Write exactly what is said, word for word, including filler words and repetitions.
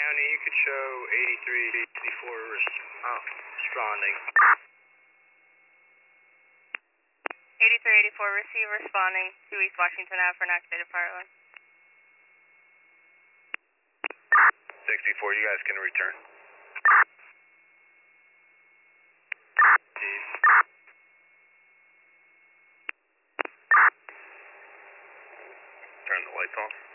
County, you could show eighty-three eighty-four oh, responding. eighty-three eighty-four, receive responding to East Washington Avenue for an activated fire alarm. sixty-four, you guys can return. Chief. Turn the lights off.